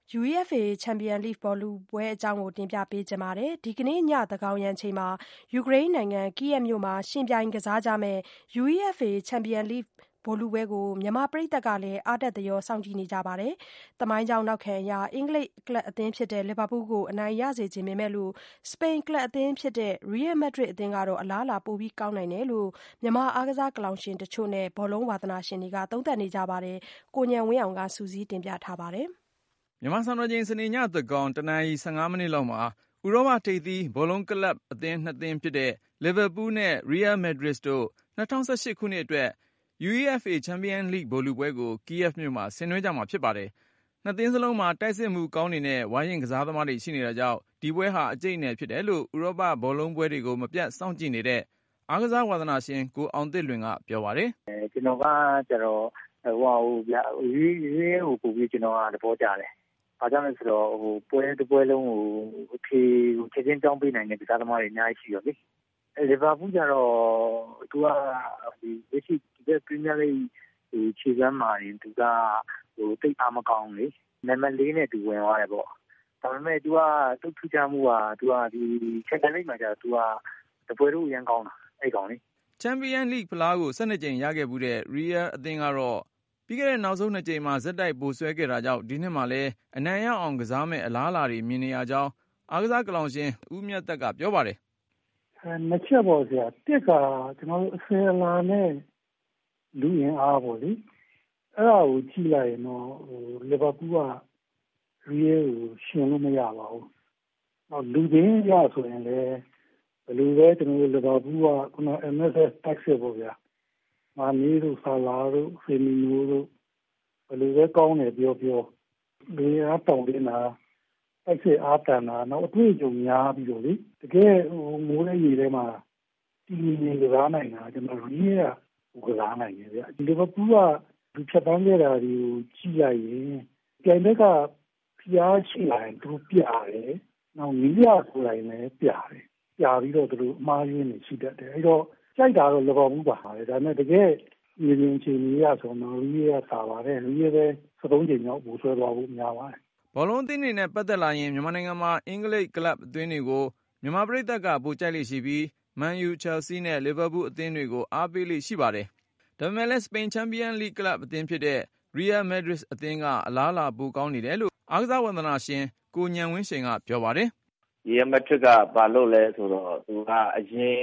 UEFA ချန်ပီယံလိဘောလုံးပွဲအကြောင်းတင်ပြပေးချင်ပါတယ်။ ဒီကနေ့ညသန်းခေါင်ယံချိန်မှာ ယူကရိန်းနိုင်ငံ Kyiv မြို့မှာ ယှဉ်ပြိုင်ကစားကြမယ့် UEFA ချန်ပီယံလိဘောလုံးပွဲကို မြန်မာပရိသတ်လည်း အားတက်သရောစောင့်ကြည့်နေကြပါတယ်။ သမိုင်းကြောင်းနောက်ခံအရ အင်္ဂလိပ်ကလပ်အသင်း လီဗာပူးလ်ကို အနိုင်ရစေချင်ပေမဲ့ စပိန်ကလပ်အသင်း ရီးယယ်မက်ဒရစ်အသင်းကတော့ အလားအလာပိုကောင်းနိုင်တယ်လို့ မြန်မာအားကစားကလောင်ရှင်တချို့နဲ့ ဘောလုံးဝါသနာရှင်တွေက သုံးသပ်နေကြပါတယ်။ ကိုဉာဏ်ဝင်းအောင်က စုစည်းတင်ပြထားပါတယ်။မြန်မာစံတော်ချိန် စနေညသန်းခေါင် 1:15 လောက်မှာ ဥရောပထိပ်သီးဘောလုံးကလပ်အသင်း 2 သင်းဖြစ်တဲ့ လီဗာပူးလ်နဲ့ ရီးယယ်မက်ဒရစ်တို့ 2018 ခုနှစ်အတွက် UEFA ချန်ပီယံလိဗိုလ်လုပွဲကို Kyiv မြို့မှာ ဆင်နွှဲကြမှာဖြစ်ပါတယ်။ နှစ်သင်းစလုံးမှာ တိုက်စစ်မှုကောင်းတွေနဲ့ ဝါရင့်ကစားသမားတွေရှိနေတာကြောင့် ဒီပွဲဟာ အကြိတ်အနယ်ဖြစ်တယ်လို့ ဥရောပဘောလုံးပွဲတွေကို မပြတ်စောင့်ကြည့်နေတဲ့ အားကစားဝါသနာရှင် ကိုအောင်သစ်လွင်က ပြောပါတယ်။ “ကျွန်တော်ကကျတော့ရီးယယ်ကိုပိုပြီးကျွန်တော်ကသဘောကျတယ်။ဘာကြောင့်လဲဆိုတော့ပွဲတစ်ပွဲလုံးကိုအဖြေကိုချက်ချင်းပြောင်းပေးနိုင်တဲ့ကစားသမားတွေအများကြီးရှိရောလေ။လီဗာပူးလ်ကျတော့သူကလက်ရှိဒီပရီးမီးယားလိခြေစွမ်းမှာရင်သူကသိပ်အားမကောင်းလေ။နံပါတ် 4နဲ့သူဝင်သွားတယ်ပေါ့။ဒါပေမဲ့သူကသူ့ထူးခြားမှုကသူကဒီချန်ပီယံလိမှာကျတော့သူကတပွဲလုံးအရင်ကောင်းတာအဲ့ကောင်လေ။ ” ချန်ပီယံလိဖလားကို 12 ကြိမ်ရခဲ့ဖူးတဲ့ ရီးယယ်အသင်းကတော့ ပြီးခဲ့တဲ့နောက်ဆုံး 2 ကြိမ်မှာ ဆက်တိုက်ဗိုလ်စွဲခဲ့တာကြောင့် ဒီနှစ်မှာလည်း အနိုင်ရအောင်ကစားမယ့် အလားအလာတွေမြင်နေရကြောင်း အားကစားကလောင်ရှင် ဦးမြတ်သက်က ပြောပါတယ်။ “နှစ်ချက်ပေါ့ဗျာ။တစ်ကကျွန်တော်တို့အစဉ်အလာနဲ့လူအင်အားပေါ့လေ။အဲ့ဒါကိုကြည့်လိုက်ရင်တော့လီဗာပူးလ်ကရီးယယ်ကိုယှဉ်လို့မရပါဘူး။နောက်လူချင်းရဆိုရင်လည်းဘယ်လိုပဲကျွန်တော်တို့လီဗာပူးလ်ကခုန MSS တိုက်စစ်ပေါ့ဗျာ။မာနီးတို့ဆာလာတို့ဖီမီနိုတို့ဘယ်လိုပဲကောင်းတယ်ပြောလူအင်အားတောင့်တင်းတာတိုက်စစ်အားတန်တာနောက်အတွေ့အကြုံများပြီးတော့လေတကယ်မိုးထဲရေထဲမှာတည်ငြိမ်ကစားနိုင်တာကျွန်တော်ရီးယယ်ကကစားနိုင်တယ်ဗျ။လီဗာပူးလ်ကသူဖြတ်တန်းခဲ့တာတွေကိုကြည့်လိုက်ရင်ပြိုင်ဘက်ကဖိအားရှိလာရင်သူပြတယ်။နောက်နီးရကိုယ်တိုင်လည်းပြတယ်။ပြပြီးတော့သူတို့အမှားယွင်းနေရှိတတ်တယ်။အဲ့တော့ကြိုက်တာတော့လီဗာပူးလ်ပါပဲ။ဒါပေမဲ့တကယ်မြေပြင်အခြေအနေရဆိုတော့ရီးယယ်ကသာပါတယ်။ရီးယယ်ပဲ13 ကြိမ်မြောက်ဗိုလ်စွဲသွားဖို့များပါတယ်။ဘောလုံးအသင်းတွေနဲ့ပတ်သက်လာရင်မြန်မာနိုင်ငံမှာအင်္ဂလိပ်ကလပ်အသင်းတွေကိုမြန်မာပရိသတ်ကပိုကြိုက်လေ့ရှိပြီးမန်ယူ၊ချယ်လ်ဆီးနဲ့လီဗာပူးလ်အသင်းတွေကိုအားပေးလေ့ရှိပါတယ်။ ဒါပေမဲ့လည်းစပိန်ချန်ပီယံလိကလပ်အသင်းဖြစ်တဲ့ ရီးယယ်မက်ဒရစ်အသင်းကအလားအလာပိုကောင်းနေတယ်လို့ အားကစားဝါသနာရှင် ကိုဉာဏ်ဝင်းရှိန်ကပြောပါတယ်။ရီးယယ်မက်ဒရစ်ကဘာလို့လဲဆိုတော့သူကအရင်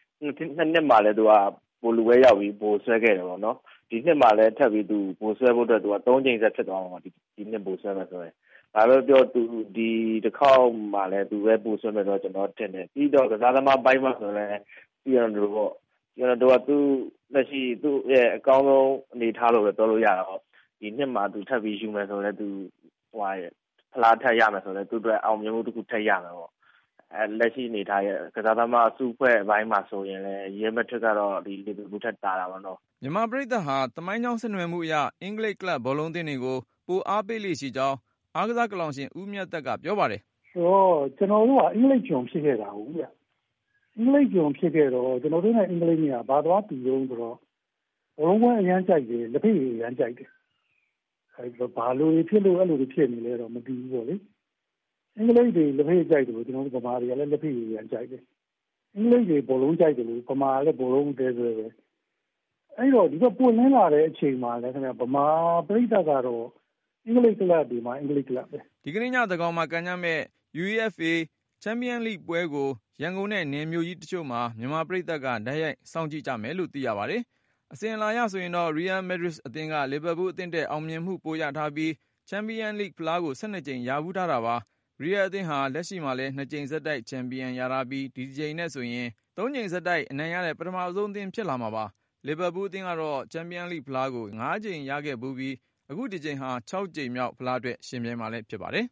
2 နှစ်မှလည်းသူကဗိုလ်လုပွဲရောက်ပြီးဗိုလ်စွဲခဲ့တယ်ပေါ့နော်။ဒီနှစ်မှလည်းထပ်ပြီးသူဗိုလ်စွဲဖို့အတွက်သူက3 ကြိမ်ဆက်ဖြစ်သွားမှာဒီနှစ်ဗိုလ်စွဲမယ်ဆိုရင်ဘာလို့ပြောသူဒီတစ်ခေါက်မှလည်းသူပဲဗိုလ်စွဲမယ်တော့ကျွန်တော်ထင်တယ်ပြီးတော့ကစားသမားပိုင်းမှာဆိုလည်းပြီးတော့ပေါ့ကျွန်တော်တို့ကသူလက်ရှိသူ့ရဲ့အကောင်းဆုံးအနေထားလို့ပဲပြောလို့ရတာပေါ့ဒီနှစ်မှသူထပ်ပြီးယူမယ်ဆိုလည်းသူဖလားထပ်ရမယ်ဆိုလည်းသူ့အတွက်အောင်မြင်မှုတစ်ခုထပ်ရမယ်ပေါ့လက်ရှိအနေထားရဲ့ကစားသမားအစုအဖွဲ့အပိုင်းမှာဆိုရင်လည်းရီးယယ်မက်ဒရစ်ကတော့ဒီလီဗာပူးလ်ထက်တာတာပေါ့နော်မြန်မာပရိသတ်ဟာသမိုင်းကြောင်းဆက်နွယ်မှုအရအင်္ဂလိပ်ကလပ်ဘောလုံးအသင်းတွေကိုပိုအားပေးလေ့ရှိကြောင်းအားကစားကလောင်ရှင်ဦးမြတ်သက်ကပြောပါတယ်။ကျွန်တော်တို့ကအင်္ဂလိပ်ကျွန်ဖြစ်ခဲ့တာဟုတ်ဗျ။အင်္ဂလိပ်ကျွန်ဖြစ်ခဲ့တော့ကျွန်တော်တို့နဲ့အင်္ဂလိပ်ကဘာသွားတူတုံးဆိုတော့ဘောလုံးပွဲအရန်ကြိုက်တယ်လက်ဖက်ရည်အရန်ကြိုက်တယ်။အဲ့ဘာလို့ဖြစ်လို့အဲ့လိုဖြစ်နေလဲတော့မသိဘူးပေါ့လေ။အင်္ဂလိပ်တွေလက်ဖက်ရည်ကြိုက်တယ်လို့ကျွန်တော်တို့ဗမာတွေကလည်းလက်ဖက်ရည်အရန်ကြိုက်တယ်။အင်္ဂလိပ်တွေဘောလုံးကြိုက်တယ်လို့ဗမာလည်းဘောလုံးတဲဆွဲပဲ။အဲ့တော့ဒီကပွင့်လင်းလာတဲ့အချိန်မှာလည်းခင်ဗျဗမာပရိသတ်ကတော့အင်္ဂလိပ်ကလပ်ဒီမှာအင်္ဂလိပ်ကလပ်ပဲဒီကနေ့ညသန်းခေါင်မှာကန်ကြမဲ့ UEFA ချန်ပီယံလိပွဲကိုရန်ကုန်နဲ့နယ်မြို့ကြီးတချို့မှာမြန်မာပရိသတ်ကတိုက်ရိုက်စောင့်ကြည့်ကြမယ်လို့သိရပါတယ်။အစဉ်အလာအရဆိုရင်တော့ရီးယယ်မက်ဒရစ်အသင်းကလီဗာပူးလ်အသင်းတဲ့အောင်မြင်မှုပိုရထားပြီးချန်ပီယံလိဖလားကို12 ကြိမ်ရဖူးထားတာပါ။ရီးယယ်အသင်းဟာလက်ရှိမှာလည်း2 ကြိမ်ဆက်တိုက်ချန်ပီယံရထားပြီးဒီကြိမ်နဲ့ဆိုရင်3 ကြိမ်ဆက်တိုက်အနိုင်ရတဲ့ပထမဆုံးအသင်းဖြစ်လာမှာပါ။လီဗာပူးလ်အသင်းကတော့ချန်ပီယံလိဖလားကို5 ကြိမ်ရခဲ့ဖူးပြီးအခုဒီကြိမ်ဟာ6 ကြိမ်မြောက်ဖလားအတွက်ယှဉ်ပြိုင်မှာလည်းဖြစ်ပါတယ်